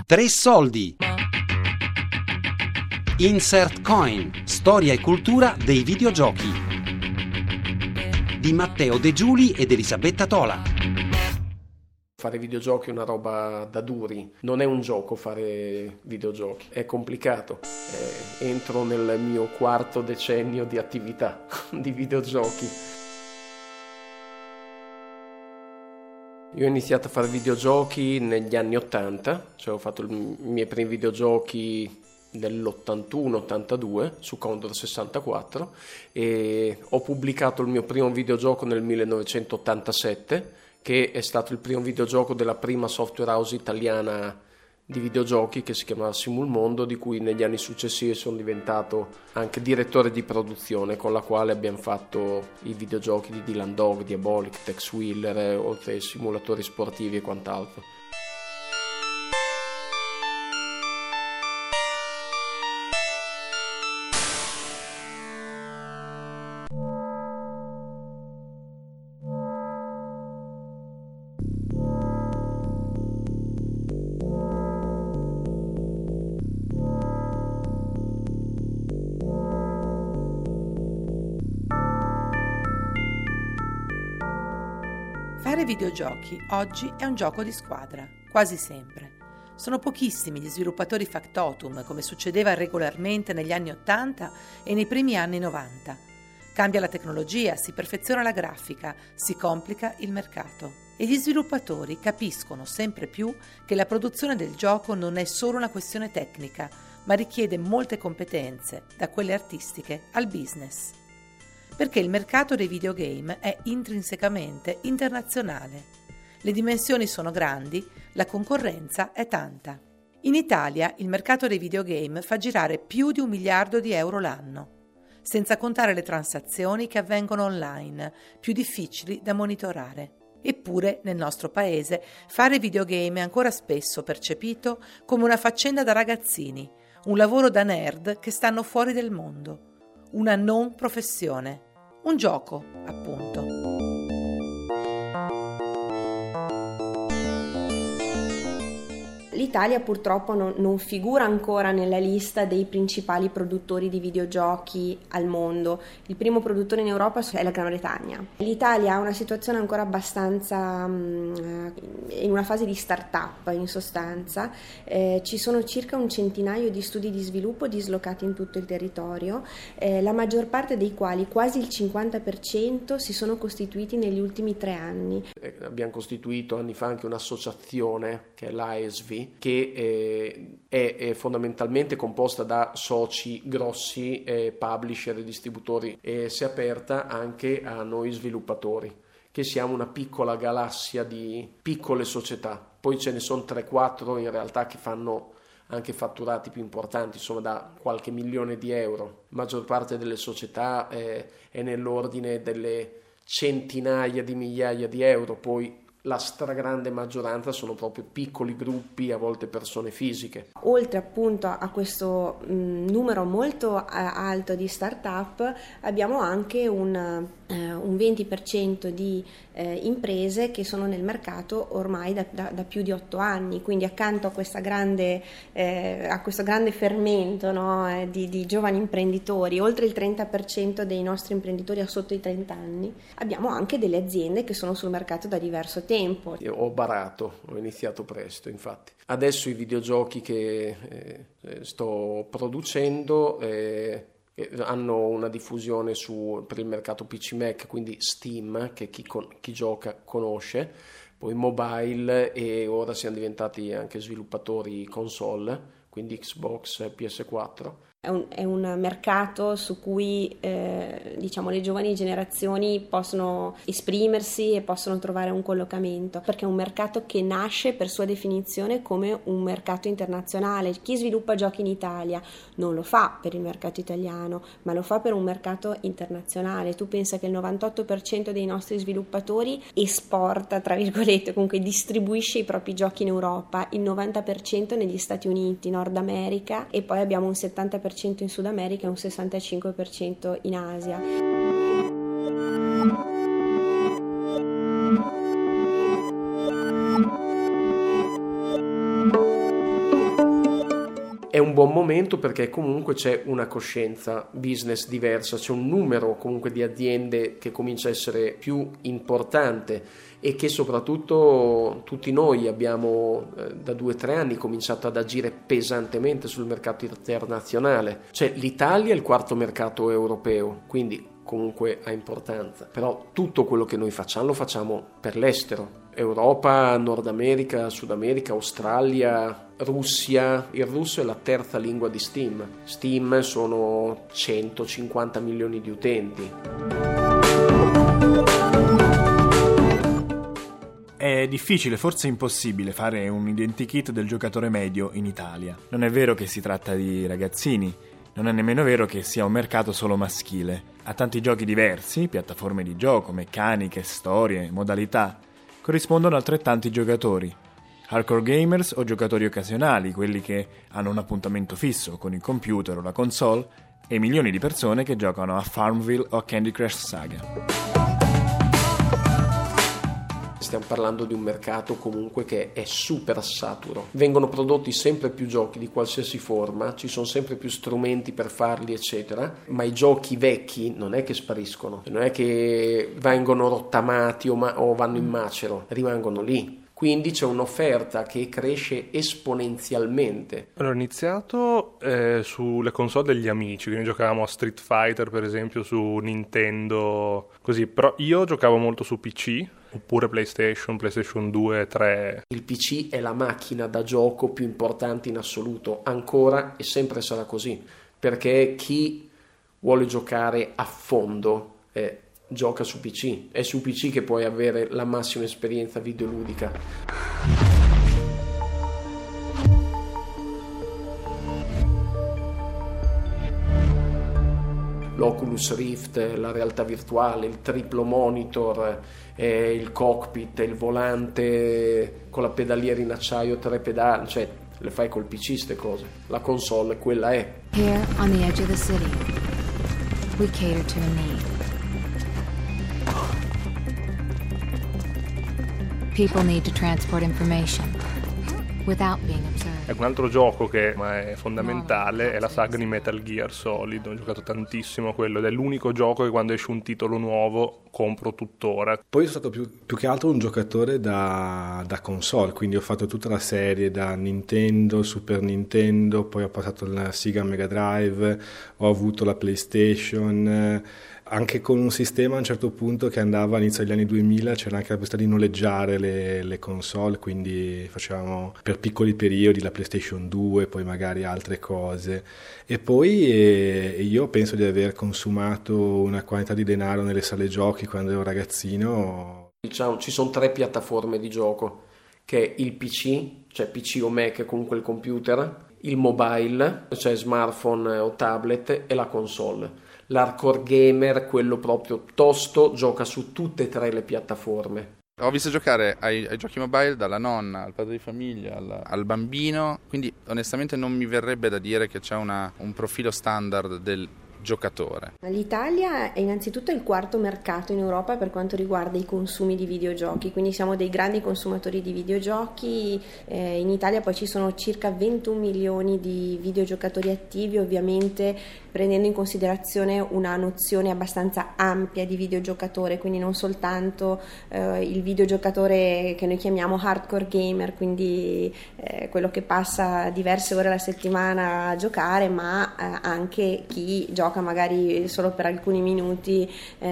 Tre soldi. Insert Coin, storia e cultura dei videogiochi. Di Matteo De Giuli ed Elisabetta Tola. Fare videogiochi è una roba da duri, non è un gioco fare videogiochi, è complicato. Entro nel mio quarto decennio di attività di videogiochi. Io ho iniziato a fare videogiochi negli anni 80, cioè ho fatto i miei primi videogiochi nell'81-82 su Commodore 64 e ho pubblicato il mio primo videogioco nel 1987, che è stato il primo videogioco della prima software house italiana di videogiochi, che si chiamava Simulmondo, di cui negli anni successivi sono diventato anche direttore di produzione, con la quale abbiamo fatto i videogiochi di Dylan Dog, Diabolic, Tex Wheeler, oltre ai simulatori sportivi e quant'altro. Fare videogiochi oggi è un gioco di squadra, quasi sempre. Sono pochissimi gli sviluppatori factotum, come succedeva regolarmente negli anni 80 e nei primi anni 90. Cambia la tecnologia, si perfeziona la grafica, si complica il mercato. E gli sviluppatori capiscono sempre più che la produzione del gioco non è solo una questione tecnica, ma richiede molte competenze, da quelle artistiche al business. Perché il mercato dei videogame è intrinsecamente internazionale. Le dimensioni sono grandi, la concorrenza è tanta. In Italia il mercato dei videogame fa girare più di 1 miliardo di euro l'anno, senza contare le transazioni che avvengono online, più difficili da monitorare. Eppure, nel nostro paese, fare videogame è ancora spesso percepito come una faccenda da ragazzini, un lavoro da nerd che stanno fuori del mondo. Una non professione, un gioco, appunto. L'Italia purtroppo non figura ancora nella lista dei principali produttori di videogiochi al mondo. Il primo produttore in Europa è la Gran Bretagna. L'Italia ha una situazione ancora abbastanza in una fase di start-up, in sostanza. Ci sono circa un centinaio di studi di sviluppo dislocati in tutto il territorio, la maggior parte dei quali, quasi il 50%, si sono costituiti negli ultimi 3 anni. Abbiamo costituito anni fa anche un'associazione che è l'ASV, che è fondamentalmente composta da soci grossi, publisher e distributori, e si è aperta anche a noi sviluppatori, che siamo una piccola galassia di piccole società. Poi ce ne sono 3-4 in realtà che fanno anche fatturati più importanti, insomma da qualche milione di euro. La maggior parte delle società è nell'ordine delle centinaia di migliaia di euro, poi la stragrande maggioranza sono proprio piccoli gruppi, a volte persone fisiche. Oltre appunto a questo numero molto alto di start-up, abbiamo anche un 20% di imprese che sono nel mercato ormai da più di 8 anni, quindi accanto a questo grande fermento, no, di giovani imprenditori, oltre il 30% dei nostri imprenditori ha sotto i 30 anni, abbiamo anche delle aziende che sono sul mercato da diverso tempo. Io ho iniziato presto, infatti. Adesso i videogiochi che sto producendo hanno una diffusione per il mercato PC Mac, quindi Steam, che chi gioca conosce, poi mobile, e ora siamo diventati anche sviluppatori console, quindi Xbox, PS4. È un mercato su cui le giovani generazioni possono esprimersi e possono trovare un collocamento, perché è un mercato che nasce per sua definizione come un mercato internazionale. Chi sviluppa giochi in Italia non lo fa per il mercato italiano, ma lo fa per un mercato internazionale. Tu pensa che il 98% dei nostri sviluppatori esporta, tra virgolette, comunque distribuisce i propri giochi in Europa, il 90% negli Stati Uniti, Nord America, e poi abbiamo un 70% in Sud America e un 65% in Asia. un buon momento perché comunque c'è una coscienza business diversa, c'è un numero comunque di aziende che comincia a essere più importante e che soprattutto tutti noi abbiamo da 2 o 3 anni cominciato ad agire pesantemente sul mercato internazionale. Cioè l'Italia è il 4º mercato europeo, quindi comunque ha importanza, però tutto quello che noi facciamo lo facciamo per l'estero. Europa, Nord America, Sud America, Australia, Russia. Il russo è la 3ª lingua di Steam. Steam sono 150 milioni di utenti. È difficile, forse impossibile, fare un identikit del giocatore medio in Italia. Non è vero che si tratta di ragazzini, non è nemmeno vero che sia un mercato solo maschile. Ha tanti giochi diversi, piattaforme di gioco, meccaniche, storie, modalità. Corrispondono altrettanti giocatori. Hardcore gamers o giocatori occasionali, quelli che hanno un appuntamento fisso con il computer o la console, e milioni di persone che giocano a Farmville o a Candy Crush Saga. Stiamo parlando di un mercato comunque che è super saturo. Vengono prodotti sempre più giochi di qualsiasi forma, ci sono sempre più strumenti per farli, eccetera, ma i giochi vecchi non è che spariscono, non è che vengono rottamati o vanno in macero, rimangono lì. Quindi c'è un'offerta che cresce esponenzialmente. Allora, ho iniziato sulle console degli amici, quindi giocavamo a Street Fighter per esempio su Nintendo, così, però io giocavo molto su PC, oppure PlayStation 2, 3. Il PC è la macchina da gioco più importante in assoluto, ancora e sempre sarà così, perché chi vuole giocare a fondo gioca su PC, è su PC che puoi avere la massima esperienza videoludica. L'Oculus Rift, la realtà virtuale, il triplo monitor, il cockpit, il volante con la pedaliera in acciaio, 3 pedali, cioè le fai col PC ste cose. La console quella è. Here on the edge of the city, we cater to a need. People need to transport information without being observed. Un altro gioco che è fondamentale è la saga di Metal Gear Solid. Ho giocato tantissimo a quello ed è l'unico gioco che quando esce un titolo nuovo compro tuttora. Poi sono stato più che altro un giocatore da console, quindi ho fatto tutta la serie da Nintendo, Super Nintendo, poi ho passato la Sega Mega Drive, ho avuto la PlayStation, anche con un sistema a un certo punto che andava all'inizio degli anni 2000, c'era anche la possibilità di noleggiare le console, quindi facevamo per piccoli periodi la PlayStation 2, poi magari altre cose. E poi io penso di aver consumato una quantità di denaro nelle sale giochi quando ero ragazzino. Diciamo, ci sono 3 piattaforme di gioco, che è il PC, cioè PC o Mac, comunque il computer, il mobile, cioè smartphone o tablet, e la console. L'hardcore gamer, quello proprio tosto, gioca su tutte e 3 le piattaforme. Ho visto giocare ai giochi mobile dalla nonna, al padre di famiglia, al bambino, quindi onestamente non mi verrebbe da dire che c'è un profilo standard del giocatore. L'Italia è innanzitutto il 4º mercato in Europa per quanto riguarda i consumi di videogiochi, quindi siamo dei grandi consumatori di videogiochi. In Italia poi ci sono circa 21 milioni di videogiocatori attivi, ovviamente prendendo in considerazione una nozione abbastanza ampia di videogiocatore, quindi non soltanto il videogiocatore che noi chiamiamo hardcore gamer, quindi quello che passa diverse ore alla settimana a giocare, ma anche chi gioca magari solo per alcuni minuti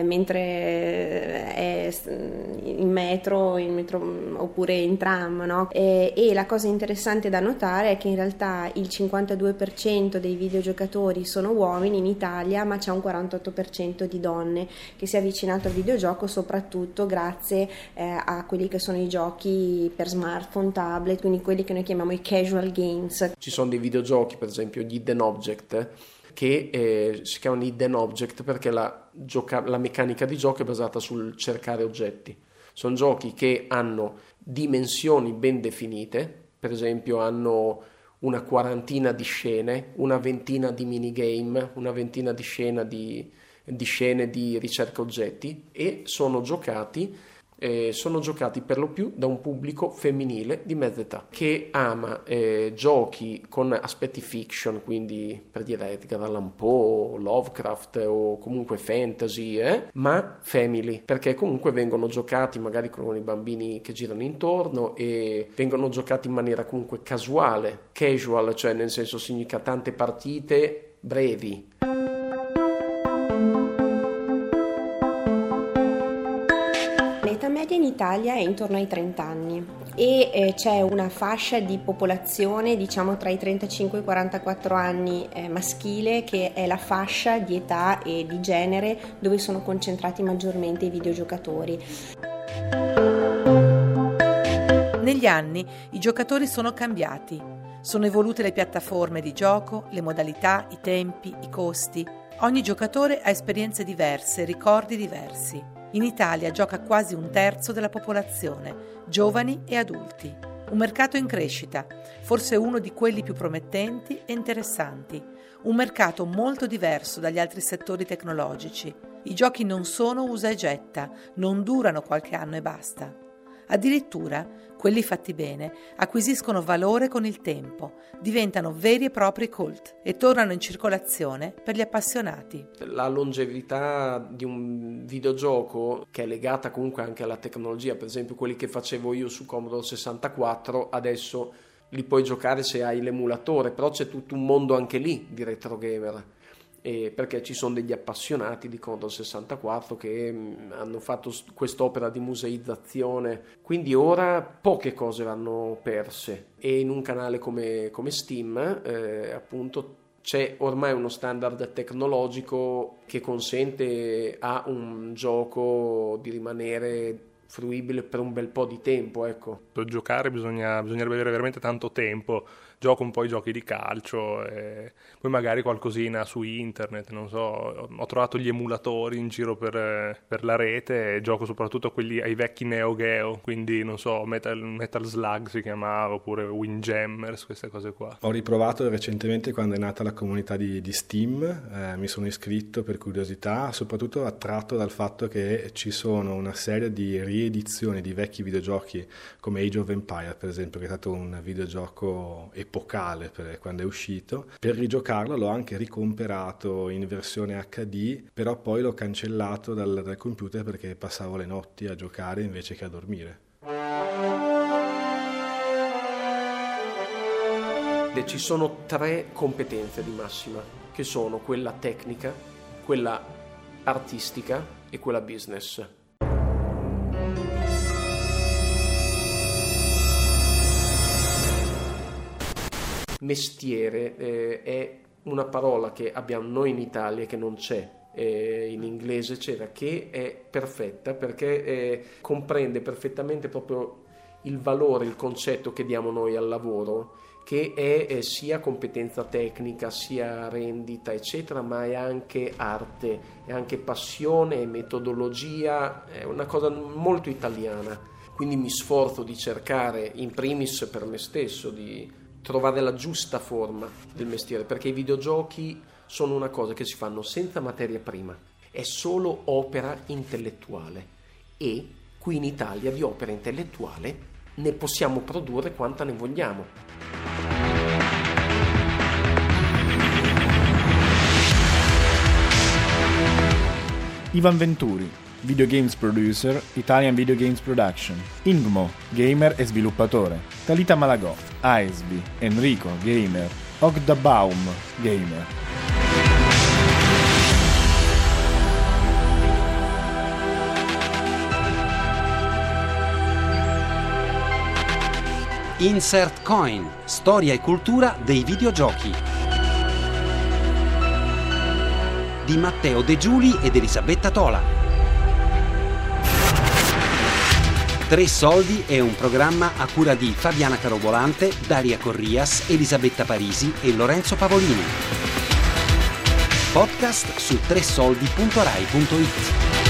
mentre è in metro oppure in tram, no? E la cosa interessante da notare è che in realtà il 52% dei videogiocatori sono uomini in Italia, ma c'è un 48% di donne che si è avvicinato al videogioco soprattutto grazie a quelli che sono i giochi per smartphone, tablet, quindi quelli che noi chiamiamo i casual games. Ci sono dei videogiochi, per esempio gli Hidden Object, che si chiamano Hidden Object perché la meccanica di gioco è basata sul cercare oggetti. Sono giochi che hanno dimensioni ben definite, per esempio hanno una 40 di scene, una 20 di minigame, una 20 di scene di ricerca oggetti, e sono giocati sono giocati per lo più da un pubblico femminile di mezza età che ama giochi con aspetti fiction, quindi per dire Edgar Allan Poe, Lovecraft o comunque fantasy, ma family, perché comunque vengono giocati magari con i bambini che girano intorno e vengono giocati in maniera comunque casual, cioè nel senso significa tante partite brevi. L'età media in Italia è intorno ai 30 anni e c'è una fascia di popolazione, diciamo tra i 35 e i 44 anni maschile, che è la fascia di età e di genere dove sono concentrati maggiormente i videogiocatori. Negli anni i giocatori sono cambiati, sono evolute le piattaforme di gioco, le modalità, i tempi, i costi. Ogni giocatore ha esperienze diverse, ricordi diversi. In Italia gioca quasi un terzo della popolazione, giovani e adulti. Un mercato in crescita, forse uno di quelli più promettenti e interessanti. Un mercato molto diverso dagli altri settori tecnologici. I giochi non sono usa e getta, non durano qualche anno e basta. Addirittura, quelli fatti bene acquisiscono valore con il tempo, diventano veri e propri cult e tornano in circolazione per gli appassionati. La longevità di un videogioco, che è legata comunque anche alla tecnologia, per esempio quelli che facevo io su Commodore 64, adesso li puoi giocare se hai l'emulatore, però c'è tutto un mondo anche lì di retro gamer. Perché ci sono degli appassionati di Commodore 64 che hanno fatto quest'opera di museizzazione, quindi ora poche cose vanno perse, e in un canale come Steam appunto c'è ormai uno standard tecnologico che consente a un gioco di rimanere fruibile per un bel po' di tempo, ecco. Per giocare bisognerebbe avere veramente tanto tempo. Gioco un po' i giochi di calcio e poi magari qualcosina su internet, non so, ho trovato gli emulatori in giro per la rete e gioco soprattutto quelli ai vecchi Neo Geo, quindi non so, Metal Slug si chiamava, oppure Windjammers, queste cose qua. Ho riprovato recentemente quando è nata la comunità di Steam, mi sono iscritto per curiosità, soprattutto attratto dal fatto che ci sono una serie di riedizioni di vecchi videogiochi come Age of Empires, per esempio, che è stato un videogioco epocale per quando è uscito. Per rigiocarlo l'ho anche ricomperato in versione HD, però poi l'ho cancellato dal computer perché passavo le notti a giocare invece che a dormire. Ci sono 3 competenze di massima, che sono quella tecnica, quella artistica e quella business. Mestiere è una parola che abbiamo noi in Italia che non c'è, in inglese c'era, che è perfetta perché comprende perfettamente proprio il valore, il concetto che diamo noi al lavoro, che è sia competenza tecnica, sia rendita eccetera, ma è anche arte, è anche passione, è metodologia, è una cosa molto italiana. Quindi mi sforzo di cercare, in primis per me stesso, di trovare la giusta forma del mestiere, perché i videogiochi sono una cosa che si fanno senza materia prima, è solo opera intellettuale, e qui in Italia di opera intellettuale ne possiamo produrre quanta ne vogliamo. Ivan Venturi, Video Games Producer, Italian Video Games Production. Ingmo, gamer e sviluppatore. Talita Malagò, AESB. Enrico, gamer. Ogdabaum, gamer. Insert Coin, storia e cultura dei videogiochi. Di Matteo De Giuli ed Elisabetta Tola. 3 Soldi è un programma a cura di Fabiana Carobolante, Daria Corrias, Elisabetta Parisi e Lorenzo Pavolini. Podcast su 3soldi.rai.it.